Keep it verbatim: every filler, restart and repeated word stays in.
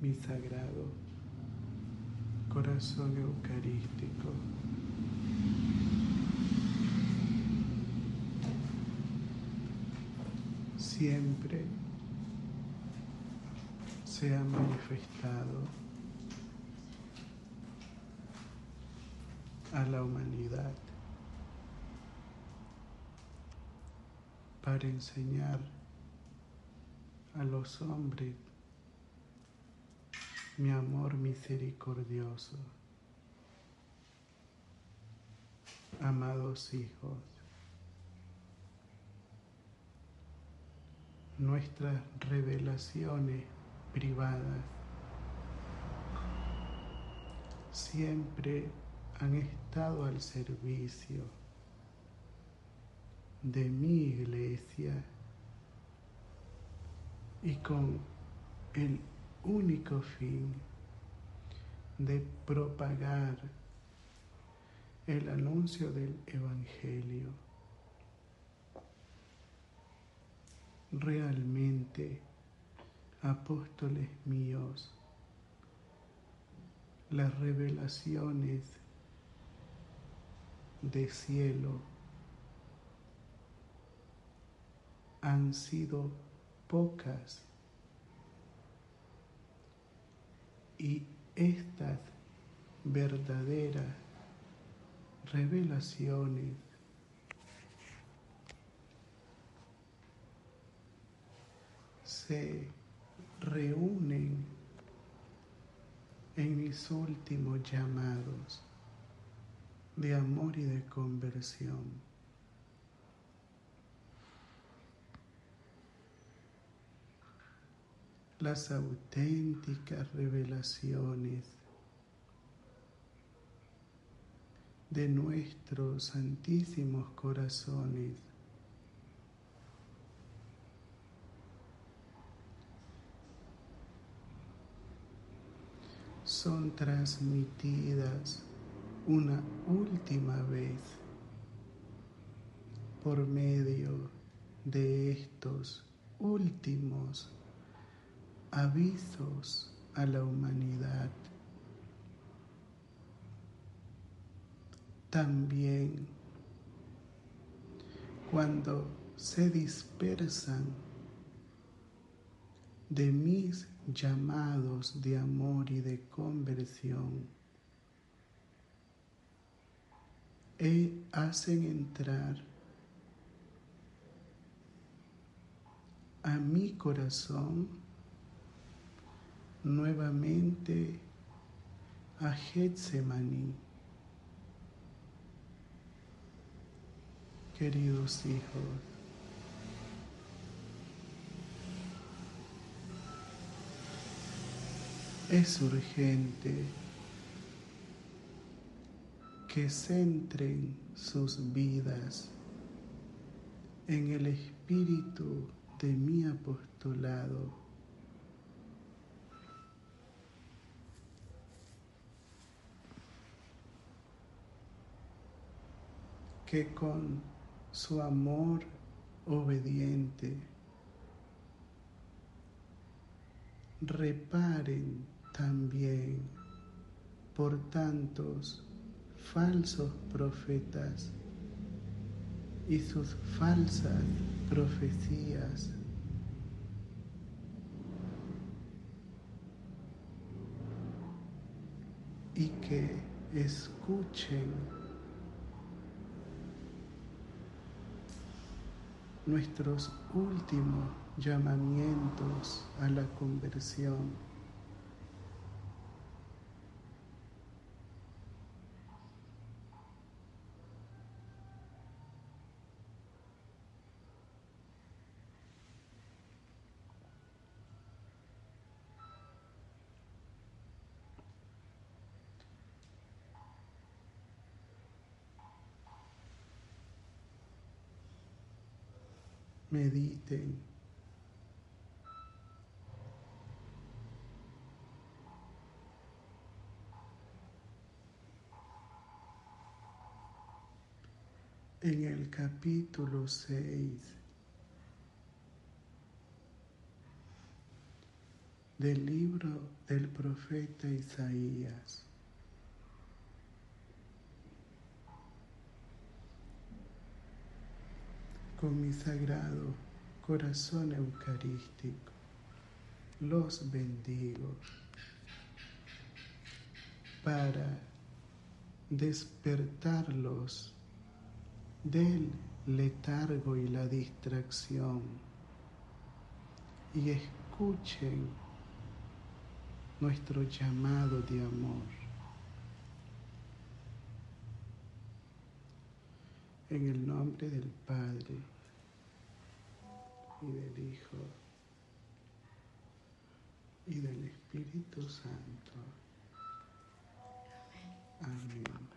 bisagrado, corazón eucarístico, siempre se ha manifestado a la humanidad para enseñar a los hombres mi amor misericordioso. Amados hijos, nuestras revelaciones privadas siempre han estado al servicio de mi iglesia y con el único fin de propagar el anuncio del Evangelio. Realmente, apóstoles míos, las revelaciones de cielo han sido pocas y estas verdaderas revelaciones se reúnen en mis últimos llamados de amor y de conversión. Las auténticas revelaciones de nuestros santísimos corazones son transmitidas una última vez por medio de estos últimos avisos a la humanidad. También cuando se dispersan de mis llamados de amor y de conversión, e hacen entrar a mi corazón nuevamente a Getsemaní. Queridos hijos, es urgente que centren sus vidas en el espíritu de mi apostolado, que con su amor obediente reparen también por tantos falsos profetas y sus falsas profecías. Y que escuchen nuestros últimos llamamientos a la conversión. Mediten en el capítulo seis del libro del profeta Isaías. Con mi sagrado corazón eucarístico, los bendigo para despertarlos del letargo y la distracción y escuchen nuestro llamado de amor. En el nombre del Padre y del Hijo y del Espíritu Santo. Amén.